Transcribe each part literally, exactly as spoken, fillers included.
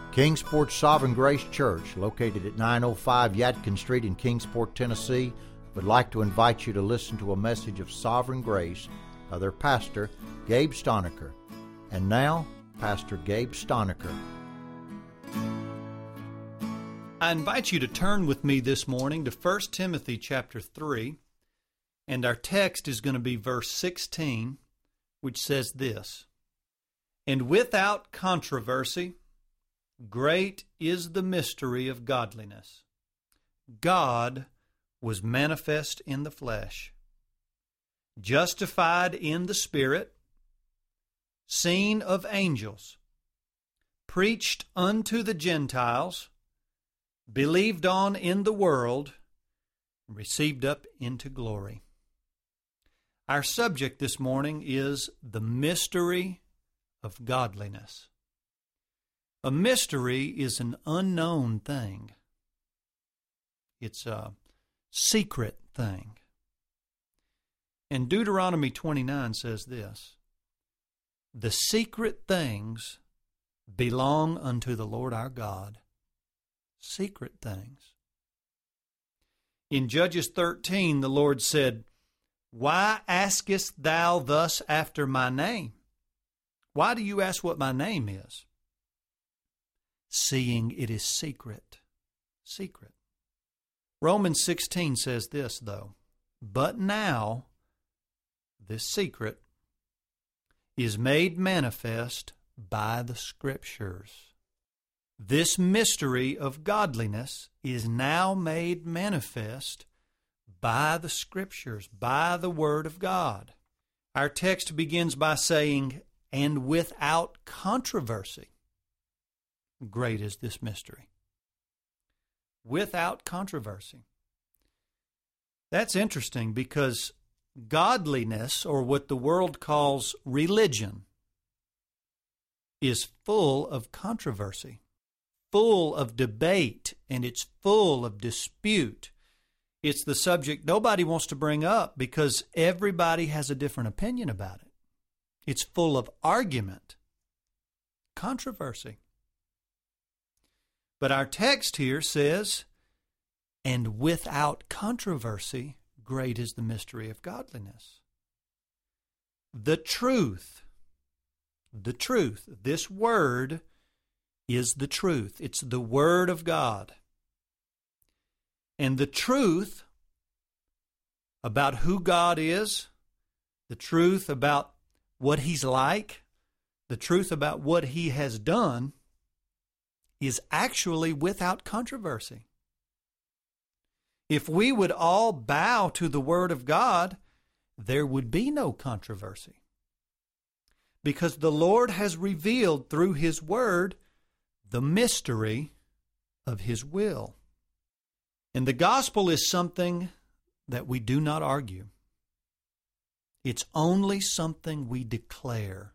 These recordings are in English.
Kingsport Sovereign Grace Church, located at nine oh five Yadkin Street in Kingsport, Tennessee, would like to invite you to listen to a message of sovereign grace by their pastor, Gabe Stonecker. And now, Pastor Gabe Stonecker. I invite you to turn with me this morning to First Timothy chapter three, and our text is going to be verse sixteen, which says this, "And without controversy, great is the mystery of godliness. God was manifest in the flesh, justified in the Spirit, seen of angels, preached unto the Gentiles, believed on in the world, received up into glory." Our subject this morning is the mystery of godliness. A mystery is an unknown thing. It's a secret thing. And Deuteronomy twenty-nine says this, "The secret things belong unto the Lord our God." Secret things. In Judges thirteen, the Lord said, "Why askest thou thus after my name? Why do you ask what my name is? Seeing it is secret." Secret. Romans sixteen says this, though, "But now this secret is made manifest by the Scriptures." This mystery of godliness is now made manifest by the Scriptures, by the Word of God. Our text begins by saying, "And without controversy, great is this mystery." Without controversy. That's interesting because godliness, or what the world calls religion, is full of controversy, full of debate, and it's full of dispute. It's the subject nobody wants to bring up because everybody has a different opinion about it. It's full of argument, controversy. But our text here says, "And without controversy, great is the mystery of godliness." The truth, the truth, this word is the truth. It's the Word of God. And the truth about who God is, the truth about what He's like, the truth about what He has done, is actually without controversy. If we would all bow to the Word of God, there would be no controversy. Because the Lord has revealed through His Word the mystery of His will. And the gospel is something that we do not argue. It's only something we declare.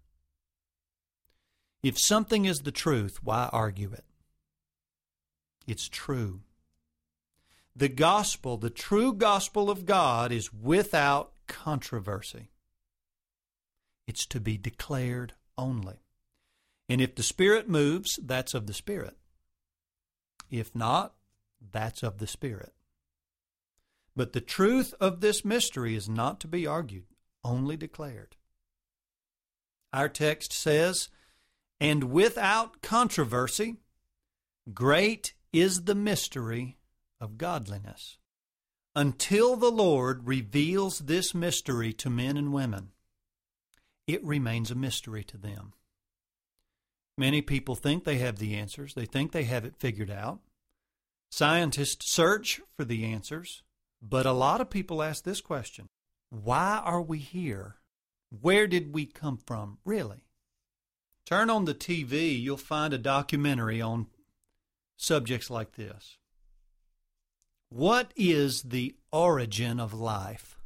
If something is the truth, why argue it? It's true. The gospel, the true gospel of God, is without controversy. It's to be declared only. And if the Spirit moves, that's of the Spirit. If not, that's of the Spirit. But the truth of this mystery is not to be argued, only declared. Our text says, "And without controversy, great is the mystery of godliness." Until the Lord reveals this mystery to men and women, it remains a mystery to them. Many people think they have the answers. They think they have it figured out. Scientists search for the answers, but a lot of people ask this question: why are we here? Where did we come from, really? Turn on the T V, you'll find a documentary on subjects like this. What is the origin of life?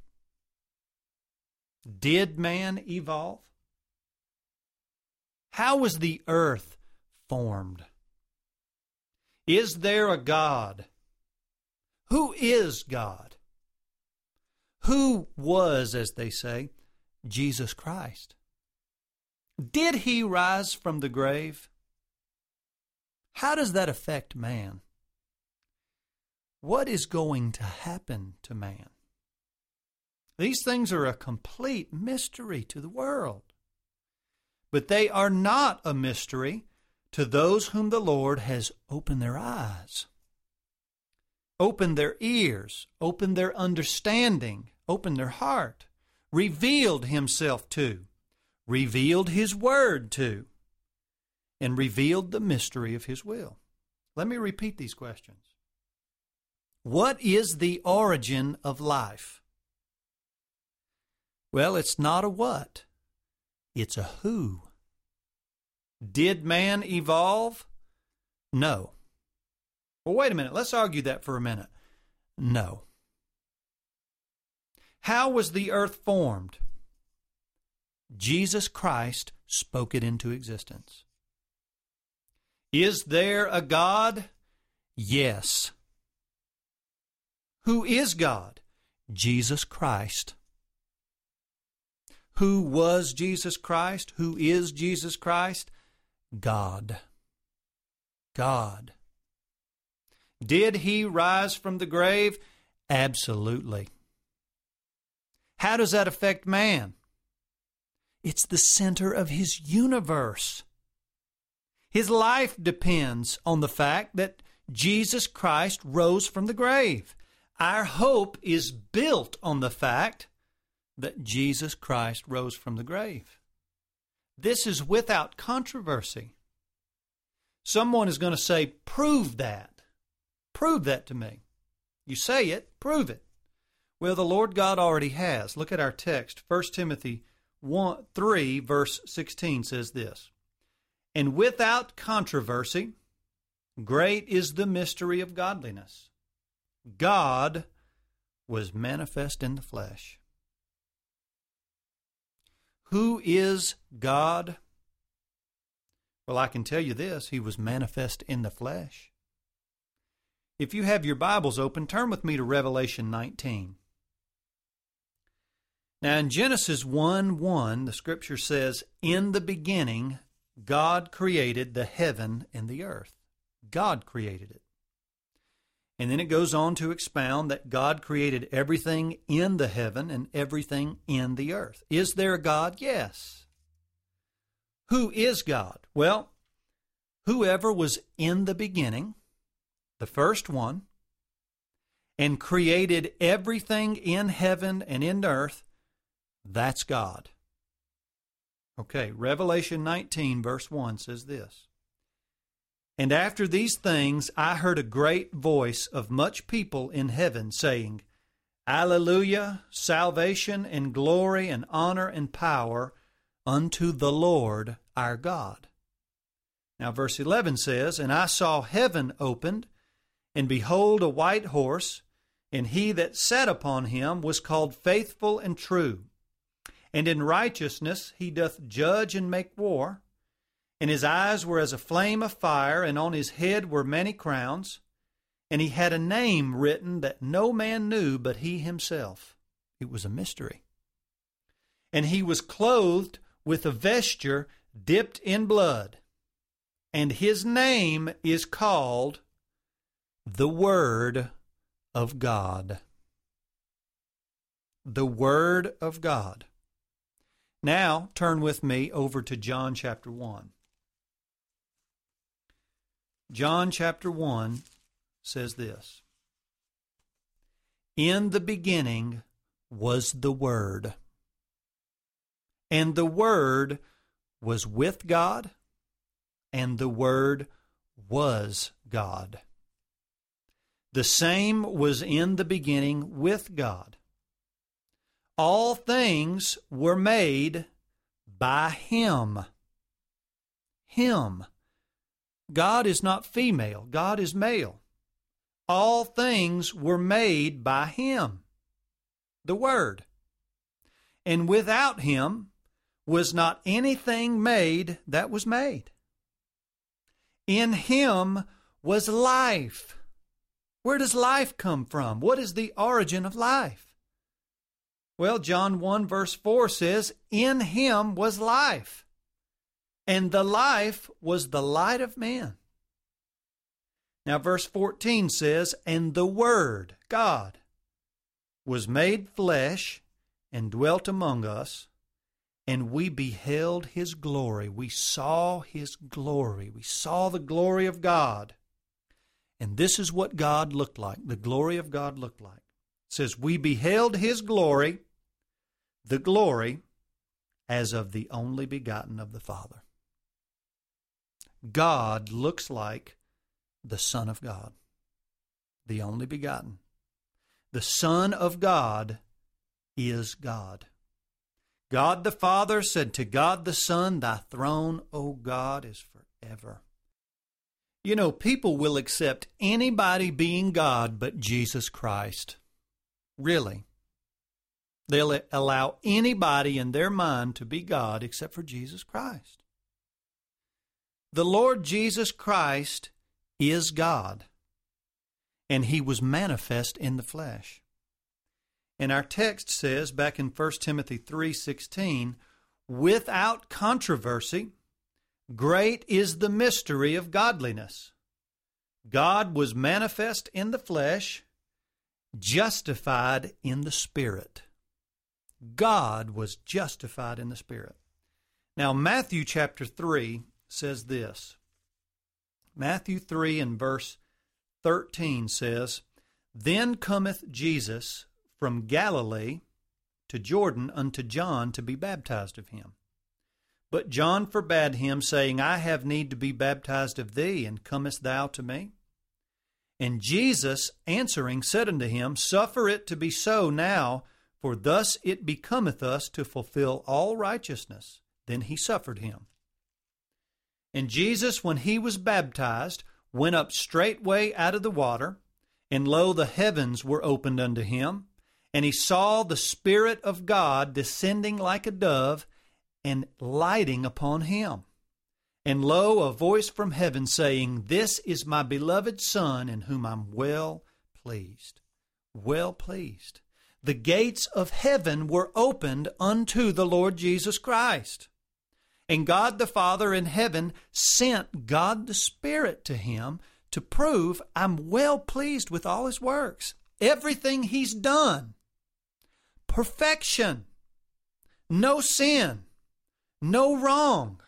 Did man evolve? How was the earth formed? Is there a God? Who is God? Who was, as they say, Jesus Christ? Did He rise from the grave? How does that affect man? What is going to happen to man? These things are a complete mystery to the world. But they are not a mystery to those whom the Lord has opened their eyes, opened their ears, opened their understanding, opened their heart, revealed himself to, revealed his word to, and revealed the mystery of his will. Let me repeat these questions. What is the origin of life? Well, it's not a what. It's a who. Did man evolve? No. Well, wait a minute. Let's argue that for a minute. No. How was the earth formed? Jesus Christ spoke it into existence. Is there a God? Yes. Who is God? Jesus Christ. Who was Jesus Christ? Who is Jesus Christ? God. God. Did he rise from the grave? Absolutely. How does that affect man? It's the center of his universe. His life depends on the fact that Jesus Christ rose from the grave. Our hope is built on the fact that Jesus Christ rose from the grave. This is without controversy. Someone is going to say, prove that. Prove that to me. You say it, prove it. Well, the Lord God already has. Look at our text. First Timothy one, three, verse sixteen says this. And without controversy, great is the mystery of godliness. God was manifest in the flesh. Who is God? Well, I can tell you this. He was manifest in the flesh. If you have your Bibles open, turn with me to Revelation nineteen. Now, in Genesis one one, the Scripture says, in the beginning, God created the heaven and the earth. God created it. And then it goes on to expound that God created everything in the heaven and everything in the earth. Is there a God? Yes. Who is God? Well, whoever was in the beginning, the first one, and created everything in heaven and in earth, that's God. Okay, Revelation nineteen, verse one says this. And after these things I heard a great voice of much people in heaven saying, Alleluia, salvation and glory and honor and power unto the Lord our God. Now verse eleven says, And I saw heaven opened, and behold a white horse, and he that sat upon him was called Faithful and True. And in righteousness he doth judge and make war. And his eyes were as a flame of fire, and on his head were many crowns. And he had a name written that no man knew but he himself. It was a mystery. And he was clothed with a vesture dipped in blood. And his name is called the Word of God. The Word of God. Now, turn with me over to John chapter one. John chapter one says this. In the beginning was the Word, and the Word was with God, and the Word was God. The same was in the beginning with God. All things were made by Him. Him. God is not female. God is male. All things were made by Him, the Word. And without Him was not anything made that was made. In Him was life. Where does life come from? What is the origin of life? Well, John one verse four says, In Him was life, and the life was the light of men. Now, verse fourteen says, "And the Word, God, was made flesh and dwelt among us, and we beheld His glory." We saw His glory. We saw the glory of God. And this is what God looked like, the glory of God looked like. It says, "We beheld His glory, the glory as of the only begotten of the Father." God looks like the Son of God, the only begotten. The Son of God is God. God the Father said to God the Son, "Thy throne, O God, is forever." You know, people will accept anybody being God but Jesus Christ. Really. They'll allow anybody in their mind to be God except for Jesus Christ. The Lord Jesus Christ is God, and He was manifest in the flesh. And our text says, back in First Timothy three sixteen, "Without controversy, great is the mystery of godliness. God was manifest in the flesh, justified in the Spirit." God was justified in the Spirit. Now, Matthew chapter three says this. Matthew three and verse thirteen says, "Then cometh Jesus from Galilee to Jordan unto John to be baptized of him. But John forbade him, saying, I have need to be baptized of thee, and comest thou to me? And Jesus answering said unto him, Suffer it to be so now, for thus it becometh us to fulfill all righteousness. Then he suffered him. And Jesus, when he was baptized, went up straightway out of the water, and lo, the heavens were opened unto him, and he saw the Spirit of God descending like a dove, and lighting upon him. And lo, a voice from heaven saying, This is my beloved Son, in whom I'm well pleased. Well pleased. The gates of heaven were opened unto the Lord Jesus Christ. And God the Father in heaven sent God the Spirit to him to prove I'm well pleased with all his works. Everything he's done. Perfection. No sin. No wrong.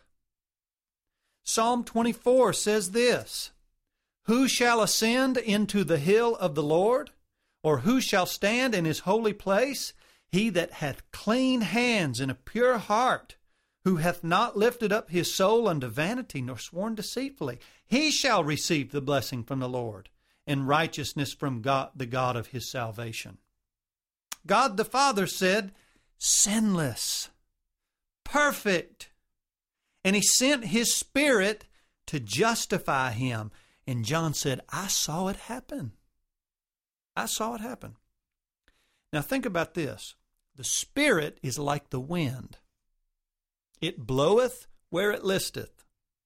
Psalm twenty-four says this, Who shall ascend into the hill of the Lord? Or who shall stand in his holy place? He that hath clean hands and a pure heart, who hath not lifted up his soul unto vanity, nor sworn deceitfully. He shall receive the blessing from the Lord, and righteousness from God, the God of his salvation. God the Father said, sinless, perfect. And he sent his Spirit to justify him. And John said, I saw it happen. I saw it happen. Now think about this. The Spirit is like the wind. It bloweth where it listeth.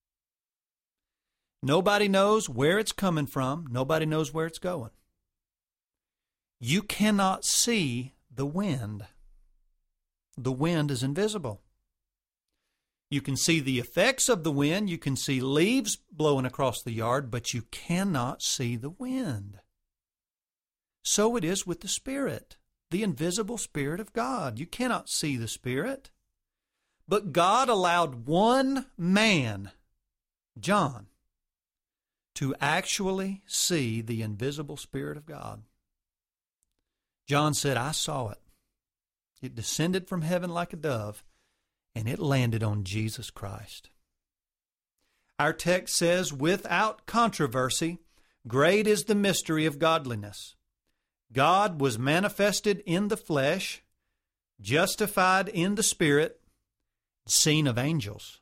Nobody knows where it's coming from. Nobody knows where it's going. You cannot see the wind. The wind is invisible. You can see the effects of the wind. You can see leaves blowing across the yard, but you cannot see the wind. So it is with the Spirit, the invisible Spirit of God. You cannot see the Spirit. But God allowed one man, John, to actually see the invisible Spirit of God. John said, I saw it. It descended from heaven like a dove, and it landed on Jesus Christ. Our text says, without controversy, great is the mystery of godliness. God was manifested in the flesh, justified in the Spirit, seen of angels.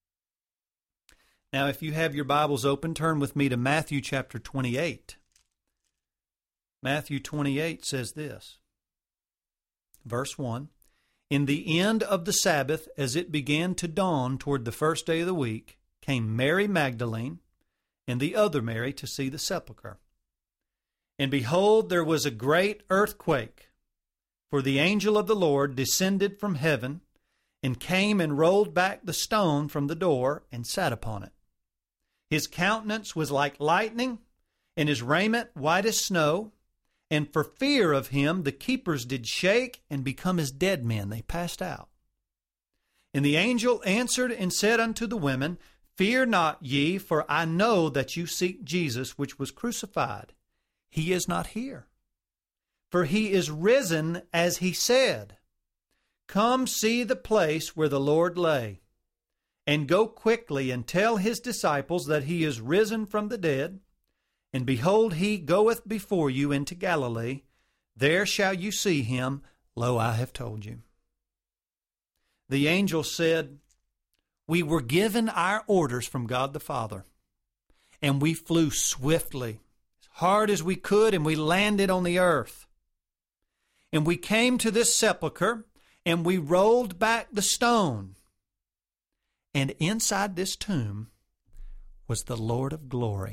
Now, if you have your Bibles open, turn with me to Matthew chapter twenty-eight. Matthew twenty-eight says this, verse one, In the end of the Sabbath, as it began to dawn toward the first day of the week, came Mary Magdalene and the other Mary to see the sepulchre. And behold, there was a great earthquake, for the angel of the Lord descended from heaven and came and rolled back the stone from the door and sat upon it. His countenance was like lightning, and his raiment white as snow. And for fear of him, the keepers did shake and become as dead men. They passed out. And the angel answered and said unto the women, Fear not ye, for I know that you seek Jesus, which was crucified. He is not here, for he is risen, as he said. Come see the place where the Lord lay, and go quickly and tell his disciples that he is risen from the dead. And behold, he goeth before you into Galilee. There shall you see him. Lo, I have told you. The angel said, We were given our orders from God the Father, and we flew swiftly, as hard as we could, and we landed on the earth. And we came to this sepulchre, and we rolled back the stone. And inside this tomb was the Lord of glory.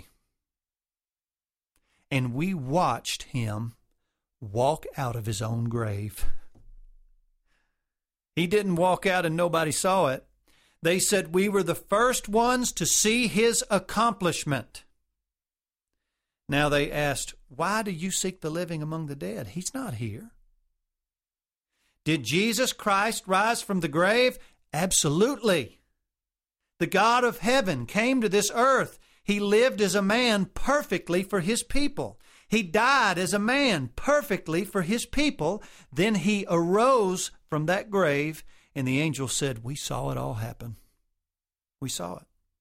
And we watched him walk out of his own grave. He didn't walk out and nobody saw it. They said we were the first ones to see his accomplishment. Now they asked, Why do you seek the living among the dead? He's not here. Did Jesus Christ rise from the grave? Absolutely. The God of heaven came to this earth. He lived as a man perfectly for his people. He died as a man perfectly for his people. Then he arose from that grave, and the angel said, We saw it all happen. We saw it.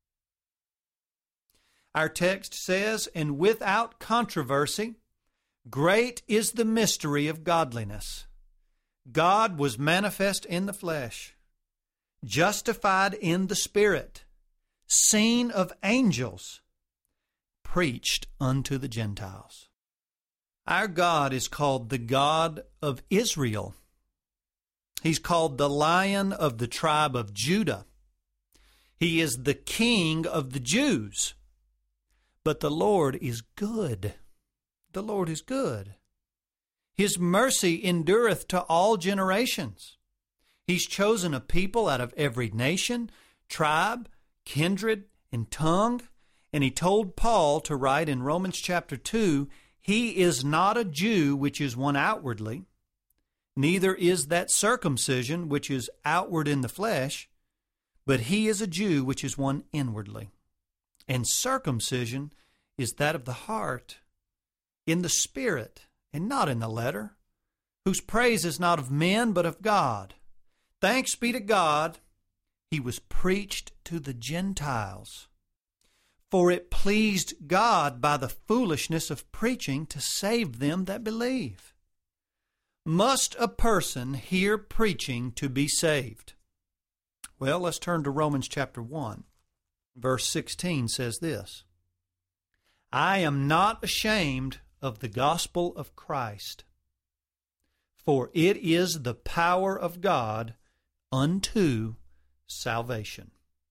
Our text says, And without controversy, great is the mystery of godliness. God was manifest in the flesh, justified in the Spirit, seen of angels, preached unto the Gentiles. Our God is called the God of Israel. He's called the Lion of the tribe of Judah. He is the King of the Jews. But the Lord is good. The Lord is good. His mercy endureth to all generations. He's chosen a people out of every nation, tribe, kindred, and tongue. And he told Paul to write in Romans chapter two, He is not a Jew which is one outwardly, neither is that circumcision which is outward in the flesh, but he is a Jew which is one inwardly. And circumcision is that of the heart, in the spirit, and not in the letter, whose praise is not of men, but of God. Thanks be to God, he was preached to the Gentiles. For it pleased God by the foolishness of preaching to save them that believe. Must a person hear preaching to be saved? Well, let's turn to Romans chapter one. Verse sixteen says this, I am not ashamed of the gospel of Christ, for it is the power of God unto salvation,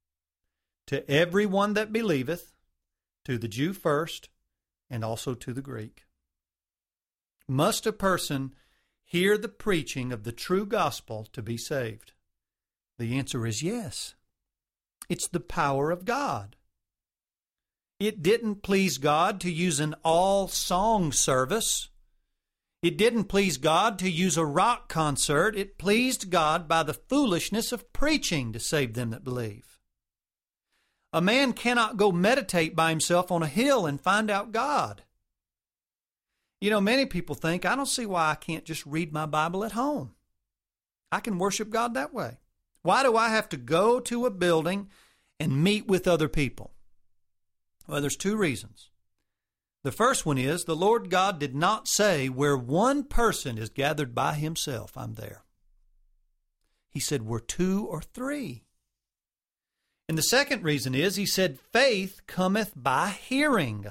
to every one that believeth, to the Jew first, and also to the Greek. Must a person hear the preaching of the true gospel to be saved? The answer is yes. It's the power of God. It didn't please God to use an all-song service. It didn't please God to use a rock concert. It pleased God by the foolishness of preaching to save them that believe. A man cannot go meditate by himself on a hill and find out God. You know, many people think, I don't see why I can't just read my Bible at home. I can worship God that way. Why do I have to go to a building and meet with other people? Well, there's two reasons. The first one is the Lord God did not say where one person is gathered by himself, I'm there. He said where two or three. And the second reason is he said faith cometh by hearing,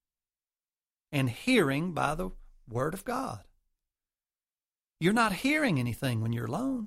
and hearing by the Word of God. You're not hearing anything when you're alone.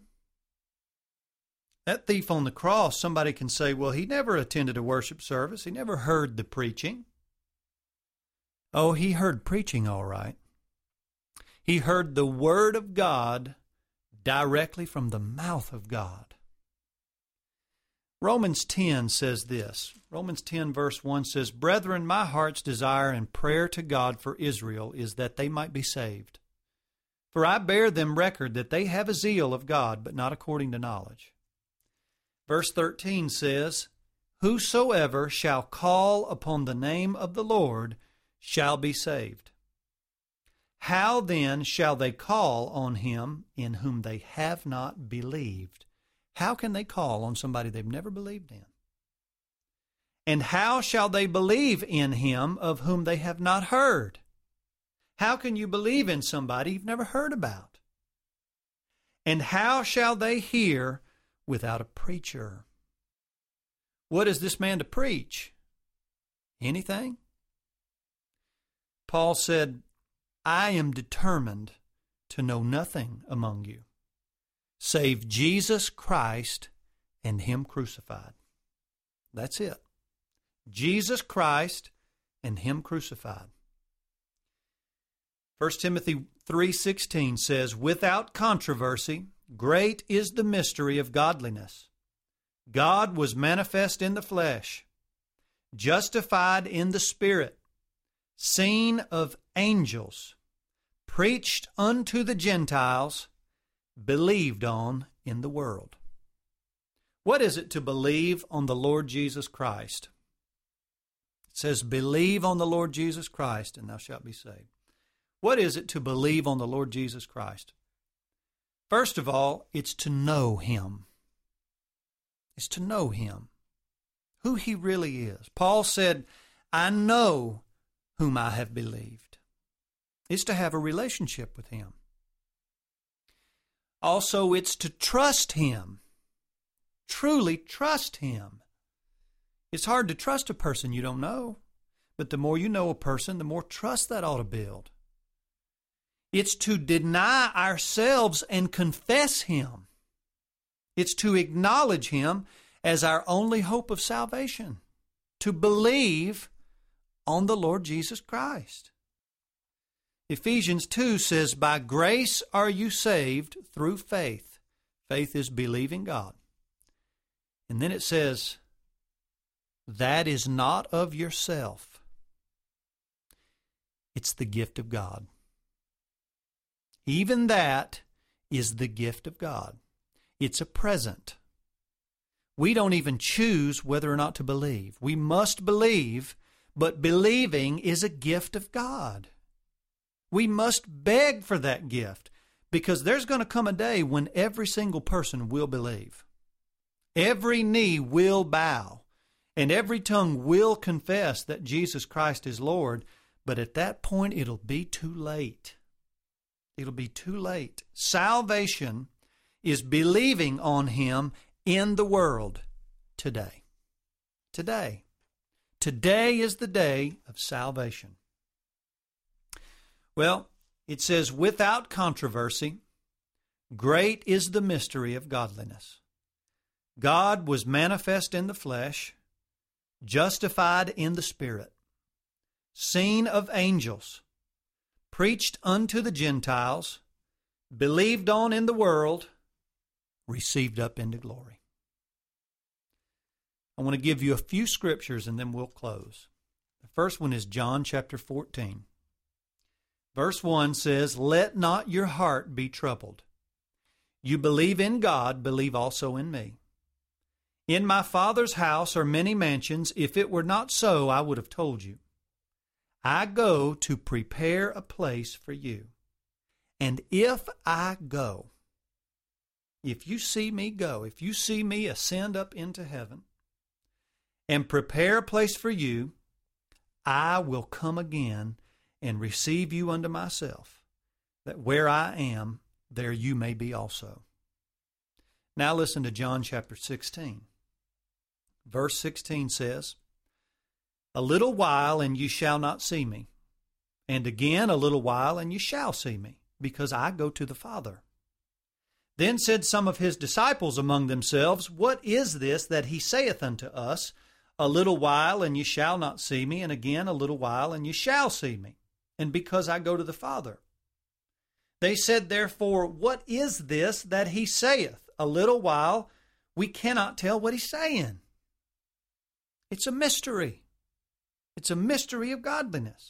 That thief on the cross, somebody can say, well, he never attended a worship service. He never heard the preaching. Oh, he heard preaching all right. He heard the Word of God directly from the mouth of God. Romans ten says this. Romans ten verse one says, "Brethren, my heart's desire and prayer to God for Israel is that they might be saved. For I bear them record that they have a zeal of God, but not according to knowledge." Verse thirteen says, "Whosoever shall call upon the name of the Lord shall be saved. How then shall they call on him in whom they have not believed?" How can they call on somebody they've never believed in? "And how shall they believe in him of whom they have not heard?" How can you believe in somebody you've never heard about? "And how shall they hear without a preacher?" What is this man to preach? Anything? Paul said, "I am determined to know nothing among you save Jesus Christ and him crucified." That's it. Jesus Christ and him crucified. First Timothy three sixteen says, "Without controversy, great is the mystery of godliness. God was manifest in the flesh, justified in the Spirit, seen of angels, preached unto the Gentiles, believed on in the world." What is it to believe on the Lord Jesus Christ? It says, "Believe on the Lord Jesus Christ, and thou shalt be saved." What is it to believe on the Lord Jesus Christ? First of all, it's to know him. It's to know him, who he really is. Paul said, "I know whom I have believed." It's to have a relationship with him. Also, it's to trust him. Truly trust him. It's hard to trust a person you don't know, but the more you know a person, the more trust that ought to build. It's to deny ourselves and confess him. It's to acknowledge him as our only hope of salvation, to believe on the Lord Jesus Christ. Ephesians two says, "By grace are you saved through faith." Faith is believing God. And then it says, "That is not of yourself. It's the gift of God." Even that is the gift of God. It's a present. We don't even choose whether or not to believe. We must believe, but believing is a gift of God. We must beg for that gift, because there's going to come a day when every single person will believe. Every knee will bow, and every tongue will confess that Jesus Christ is Lord, but at that point it'll be too late. It'll be too late. Salvation is believing on him in the world today. Today. Today is the day of salvation. Well, it says, "Without controversy, great is the mystery of godliness. God was manifest in the flesh, justified in the Spirit, seen of angels, preached unto the Gentiles, believed on in the world, received up into glory." I want to give you a few scriptures and then we'll close. The first one is John chapter fourteen. Verse one says, "Let not your heart be troubled. You believe in God, believe also in me. In my Father's house are many mansions. If it were not so, I would have told you. I go to prepare a place for you. And if I go," if you see me go, if you see me ascend up into heaven and prepare a place for you, "I will come again and receive you unto myself, that where I am, there you may be also." Now listen to John chapter sixteen. Verse sixteen says, "A little while and you shall not see me, and again a little while and you shall see me, because I go to the Father." Then said some of his disciples among themselves, "What is this that he saith unto us, A little while and you shall not see me, and again a little while and you shall see me, and because I go to the Father?" They said therefore, "What is this that he saith, A little while We cannot tell what he's saying. It's a mystery. It's a mystery of godliness.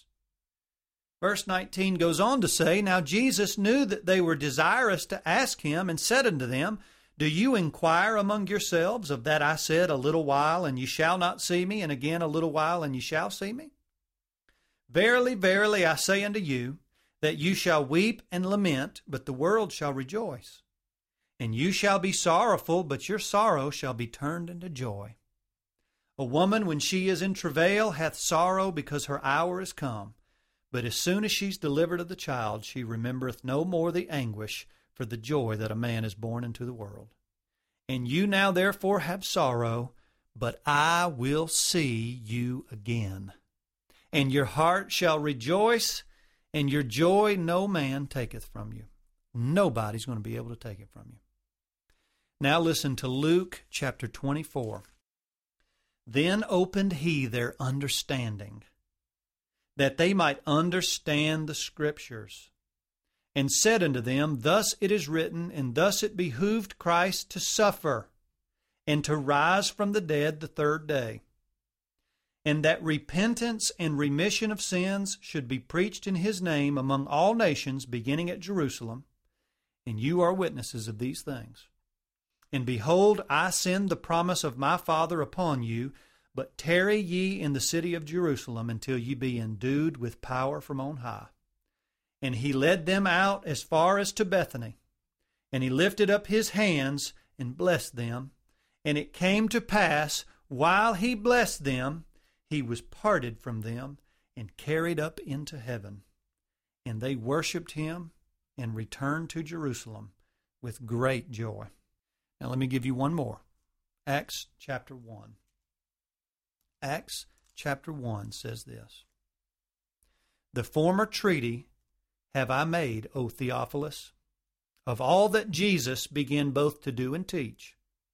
Verse nineteen goes on to say, Now Jesus knew that they were desirous to ask him, and said unto them, Do you inquire among yourselves of that I said, A little while, and ye shall not see me, and again a little while, and ye shall see me? Verily, verily, I say unto you, that you shall weep and lament, but the world shall rejoice. And you shall be sorrowful, but your sorrow shall be turned into joy. A woman, when she is in travail, hath sorrow, because her hour is come. But as soon as she's delivered of the child, she remembereth no more the anguish for the joy that a man is born into the world. And you now therefore have sorrow, but I will see you again. And your heart shall rejoice, and your joy no man taketh from you. Nobody's going to be able to take it from you. Now listen to Luke chapter twenty-four. Then opened he their understanding, that they might understand the Scriptures, and said unto them, Thus it is written, and thus it behooved Christ to suffer, and to rise from the dead the third day, and that repentance and remission of sins should be preached in his name among all nations, beginning at Jerusalem. And you are witnesses of these things. And behold, I send the promise of my Father upon you, but tarry ye in the city of Jerusalem until ye be endued with power from on high. And he led them out as far as to Bethany. And he lifted up his hands and blessed them. And it came to pass, while he blessed them, he was parted from them and carried up into heaven. And they worshipped him and returned to Jerusalem with great joy. Now let me give you one more. Acts chapter one. Acts chapter one says this. The former treaty have I made, O Theophilus, of all that Jesus began both to do and teach,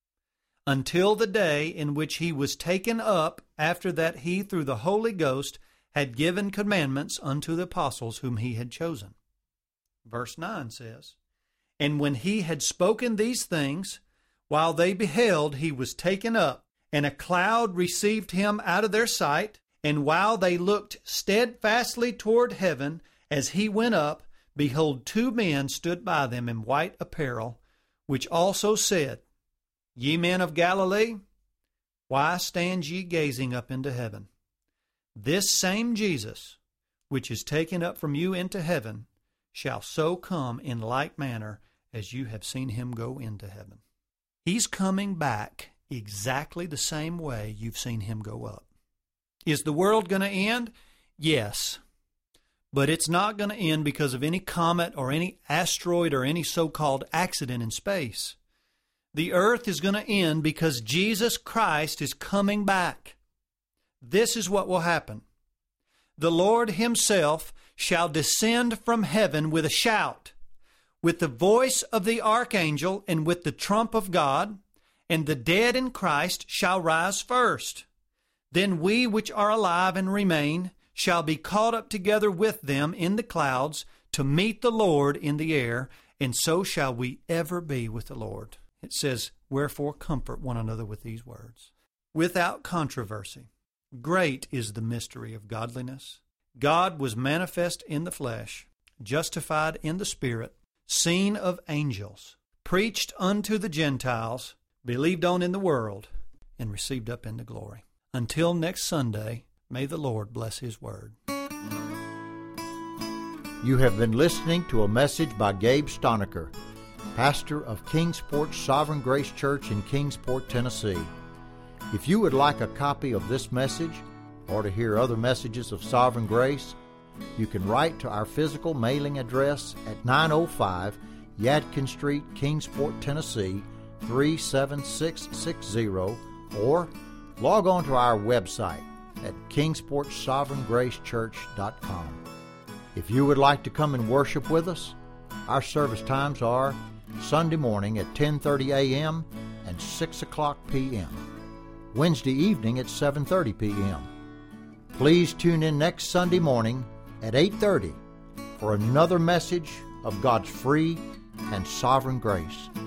until the day in which he was taken up, after that he through the Holy Ghost had given commandments unto the apostles whom he had chosen. Verse nine says, And when he had spoken these things, while they beheld, he was taken up, and a cloud received him out of their sight. And while they looked steadfastly toward heaven as he went up, behold, two men stood by them in white apparel, which also said, Ye men of Galilee, why stand ye gazing up into heaven? This same Jesus, which is taken up from you into heaven, shall so come in like manner as you have seen him go into heaven. He's coming back exactly the same way you've seen him go up. Is the world going to end? Yes. But it's not going to end because of any comet or any asteroid or any so-called accident in space. The earth is going to end because Jesus Christ is coming back. This is what will happen. The Lord himself shall descend from heaven with a shout, with the voice of the archangel, and with the trump of God, and the dead in Christ shall rise first. Then we which are alive and remain shall be caught up together with them in the clouds to meet the Lord in the air, and so shall we ever be with the Lord. It says, Wherefore comfort one another with these words. Without controversy, great is the mystery of godliness. God was manifest in the flesh, justified in the Spirit, seen of angels, preached unto the Gentiles, believed on in the world, and received up into glory. Until next Sunday, may the Lord bless his word. You have been listening to a message by Gabe Stonecker, pastor of Kingsport Sovereign Grace Church in Kingsport, Tennessee. If you would like a copy of this message or to hear other messages of Sovereign Grace, you can write to our physical mailing address at nine oh five Yadkin Street, Kingsport, Tennessee, three seven six six zero, or log on to our website at kingsport sovereign grace church dot com. If you would like to come and worship with us, our service times are Sunday morning at ten thirty a.m. and six o'clock p.m., Wednesday evening at seven thirty p.m. Please tune in next Sunday morning at eight thirty for another message of God's free and sovereign grace.